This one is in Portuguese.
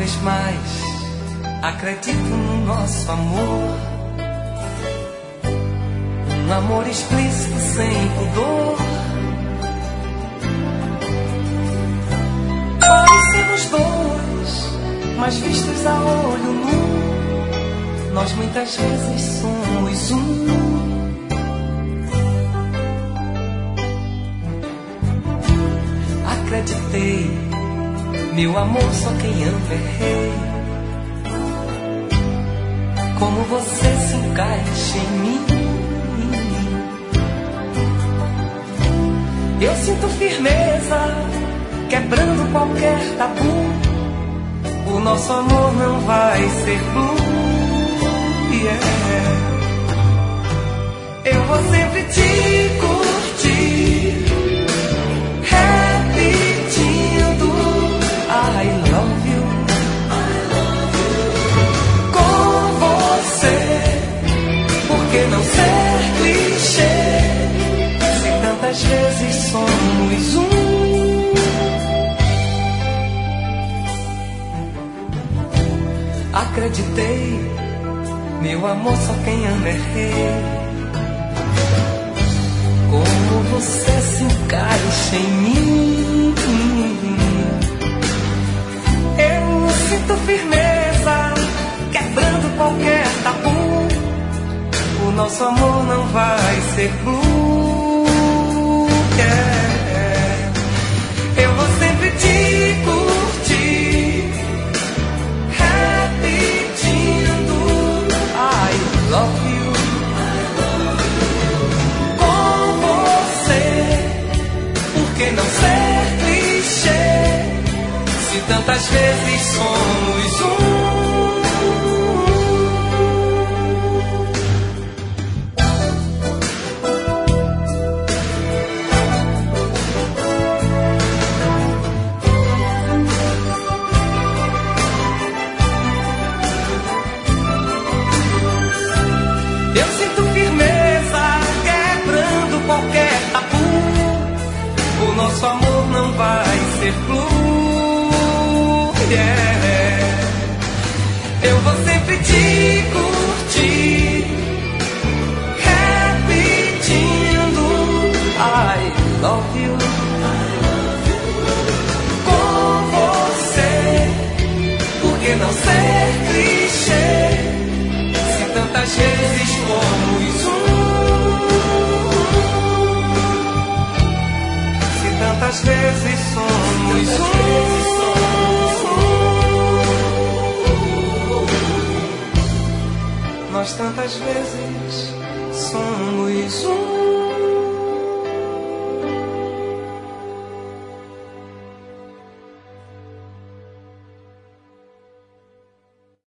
vez mais acredito no nosso amor. Um amor explícito sem pudor. Parecemos dois, mas vistos a olho nu, nós muitas vezes somos um. Acreditei, meu amor, só quem ama é rei. Como você se encaixa em mim. Eu sinto firmeza, quebrando qualquer tabu. O nosso amor não vai ser blue, yeah. Eu vou sempre te curtir, repetindo I love you, com você. Por que não ser clichê, se tantas vezes somos um? Acreditei, meu amor, só quem ama é rei. Como você se encaixa em mim. Eu sinto firmeza, quebrando qualquer tabu. O nosso amor não vai ser blue, yeah. Eu vou sempre te curtir, repetindo I love you, com você. Por que não ser clichê, se tantas vezes somos um? Eu sinto firmeza, quebrando qualquer tabu. O nosso amor não vai ser blue, yeah. Eu vou sempre te curtir, repetindo I love you, com você. Por que não ser clichê, se tantas vezes fomos um? Se tantas vezes somos um. Nós tantas vezes